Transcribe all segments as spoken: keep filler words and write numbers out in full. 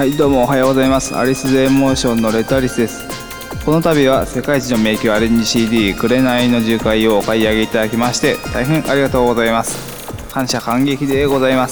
はい、どうもおはようございます。アリス・ズ・エモーションのレッドアリスです。この度は世界一の迷宮アレンジ シーディー 紅の樹海をお買い上げいただきまして大変ありがとうございます。感謝感激でございます。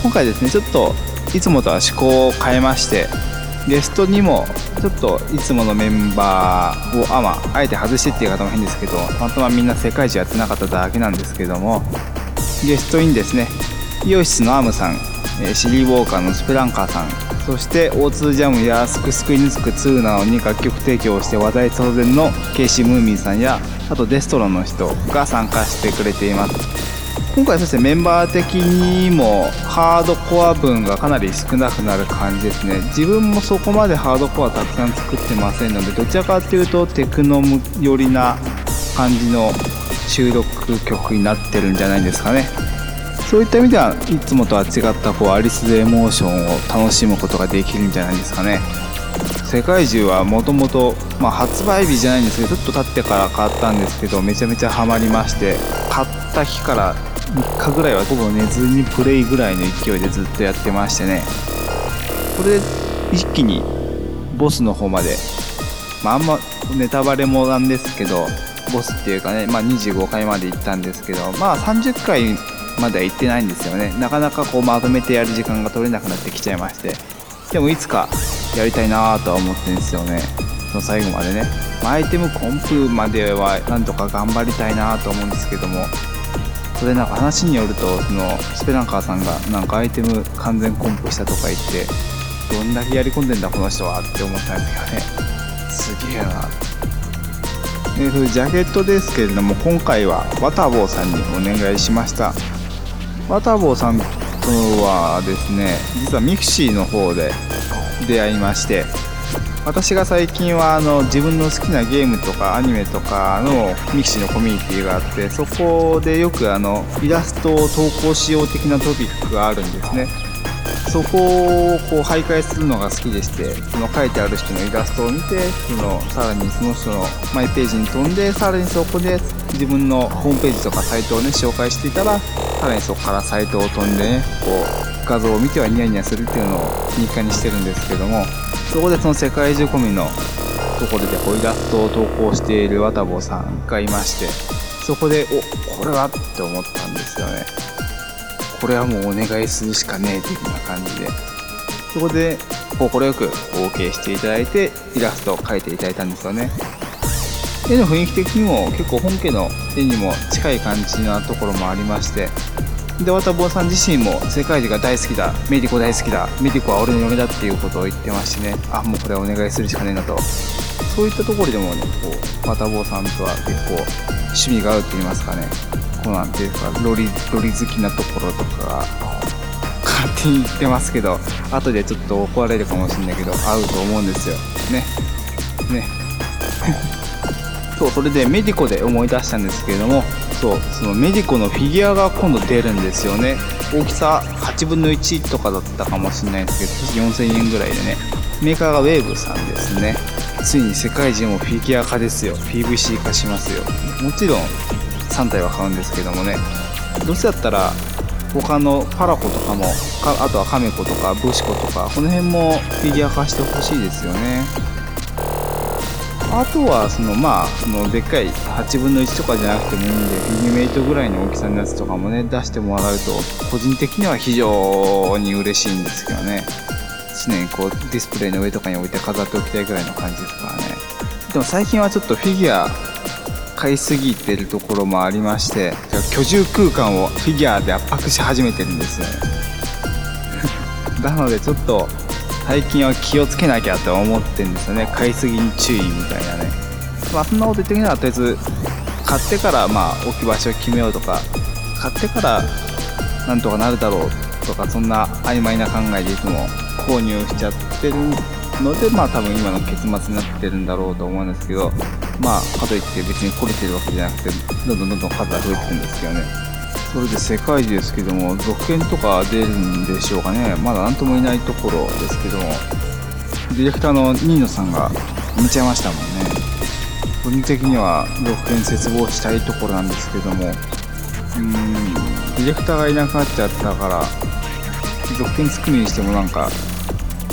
今回ですね、ちょっといつもとは趣向を変えまして、ゲストにもちょっといつものメンバーをあ,、まあ、あえて外してっていう方も変ですけど、たまたまみんな世界一やってなかっただけなんですけども、ゲストにですね、イオシスのアムさん、シリーウォーカーのスペランカーさん、そして オーツー ジャムやスクスクイヌスクツーなどに楽曲提供をして話題騒然のケイシームーミンさんや、あとデストロの人が参加してくれています。今回そしてメンバー的にもハードコア分がかなり少なくなる感じですね。自分もそこまでハードコアたくさん作ってませんので、どちらかというとテクノ寄りな感じの収録曲になってるんじゃないですかね。そういった意味ではいつもとは違ったこうアリス・エモーションを楽しむことができるんじゃないですかね。世界中はもともと発売日じゃないんですけど、ちょっと経ってから買ったんですけど、めちゃめちゃハマりまして、買った日からみっかぐらいはほぼ寝ずにプレイぐらいの勢いでずっとやってましてね。これで一気にボスの方まで、まあ、あんまネタバレもなんですけど、ボスっていうかね、まあ、にじゅうごかいまで行ったんですけど、まあさんじゅっかいまでは行ってないんですよね。なかなかこうまとめてやる時間が取れなくなってきちゃいまして、でもいつかやりたいなとは思ってるんですよね。その最後までね、まあ、アイテムコンプまではなんとか頑張りたいなと思うんですけども、それなんか話によると、そのスペランカーさんがなんかアイテム完全コンプしたとか言って、どんだけやり込んでんだこの人はって思ったんですけどね。すげえな。でそれジャケットですけれども、今回はワタボーさんにお願いしました。ワタボーさんとはですね、実はミクシーの方で出会いまして、私が最近はあの自分の好きなゲームとかアニメとかのミクシーのコミュニティがあって、そこでよくあのイラストを投稿しよう的なトピックがあるんですね。そこをこう徘徊するのが好きでして、その書いてある人のイラストを見て、そのさらにその人のマイページに飛んで、さらにそこで自分のホームページとかサイトをね紹介していたら、さらにそこからサイトを飛んでね、こう画像を見てはニヤニヤするっていうのを日課にしてるんですけども、そこでその世界中込みのところでこうイラストを投稿しているワタボーさんがいまして、そこでおこれはって思ったんですよね。これはもうお願いするしかねえ的な感じで、そこで快く OK していただいてイラストを描いていただいたんですよね。絵の雰囲気的にも結構本家の絵にも近い感じなところもありまして、でワタボーさん自身も世界中が大好きだ、メディコ大好きだ、メディコは俺の嫁だっていうことを言ってましてね、あもうこれはお願いするしかねえなと、そういったところでもね、こうワタボーさんとは結構趣味が合うって言いますかね、こうなんていうかロリロリ好きなところとかが勝手に言ってますけど、後でちょっと怒られるかもしれないけど合うと思うんですよねねそう、それでメディコで思い出したんですけれども、そうそのメディコのフィギュアが今度出るんですよね。大きさはちぶんのいちとかだったかもしれないですけど、よんせんえんぐらいでね、メーカーがウェーブさんですね。ついに世界中もフィギュア化ですよ。 ピーブイシー 化しますよ。もちろんさんたいは買うんですけどもね、どうせだったら他のパラコとかもか、あとはカメコとかブシコとか、この辺もフィギュア化してほしいですよね。あとはそのまあそのでっかいはちぶんのいちとかじゃなくてもいいんで、フィギュメイトぐらいの大きさのやつとかもね出してもらうと個人的には非常に嬉しいんですけどね。常にこうディスプレイの上とかに置いて飾っておきたいぐらいの感じですからね。でも最近はちょっとフィギュア買いすぎてるところもありまして、居住空間をフィギュアで圧迫し始めてるんですよねなのでちょっと最近は気をつけなきゃと思ってるんですよね。買いすぎに注意みたいなね。まあそんなこと言ってきなら、とりあえず買ってからまあ置き場所を決めようとか、買ってからなんとかなるだろうとか、そんな曖昧な考えでいつも購入しちゃってるので、まあ多分今の結末になってるんだろうと思うんですけど、まあかといって別に懲りてるわけじゃなくて、どんどんどんどん数が増えてるんですよね。それで世界中ですけども、続編とか出るんでしょうかね。まだ何ともいないところですけども、ディレクターのニーノさんが見ちゃいましたもんね。個人的には続編切望したいところなんですけども、うーんディレクターがいなくなっちゃったから続編作るにしてもなんか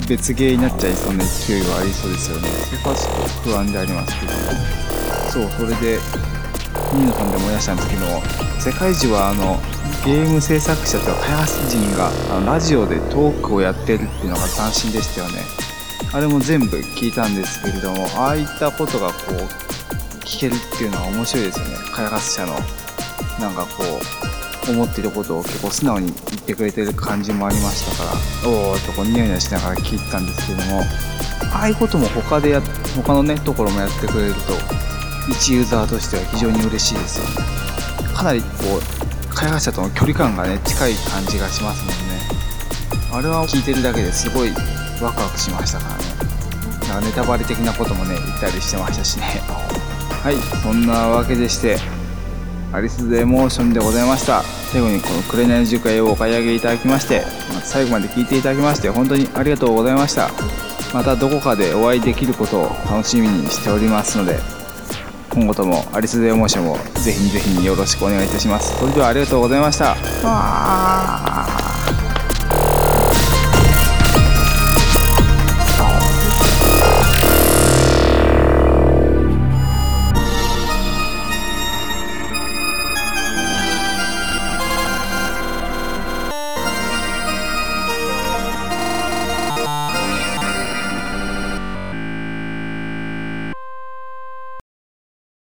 別ゲーになっちゃいそうな勢いがありそうですよね。そこはちょっと不安でありますけども、そう、それでニーノさんで思い出したんですけど、世界中はあのゲーム制作者と開発人があのラジオでトークをやってるっていうのが斬新でしたよね。あれも全部聞いたんですけれども、ああいったことがこう聞けるっていうのは面白いですよね。開発者のなんかこう思ってることを結構素直に言ってくれてる感じもありましたから、おーっとこうニヤニヤしながら聞いてたんですけども、ああいうことも他でや他のねところもやってくれると一ユーザーとしては非常に嬉しいですよね。かなりこう開発者との距離感がね近い感じがしますもんね。あれは聞いてるだけですごいワクワクしましたからね。なんかネタバレ的なこともね言ったりしてましたしね。はい、そんなわけでしてアリス・エモーションでございました。最後にこの紅の樹海をお買い上げいただきまして、最後まで聞いていただきまして本当にありがとうございました。またどこかでお会いできることを楽しみにしておりますので、今後ともアリス・エモーションをぜひぜひよろしくお願いいたします。それではありがとうございました。わー